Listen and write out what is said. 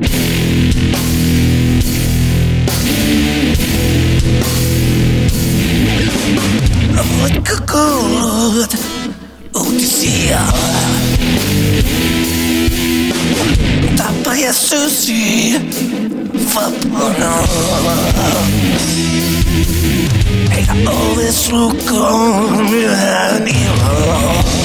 Oletko kuullut uutisia? Tapaja susi vapaana. Eikä oves lukkoon myöhään ilon.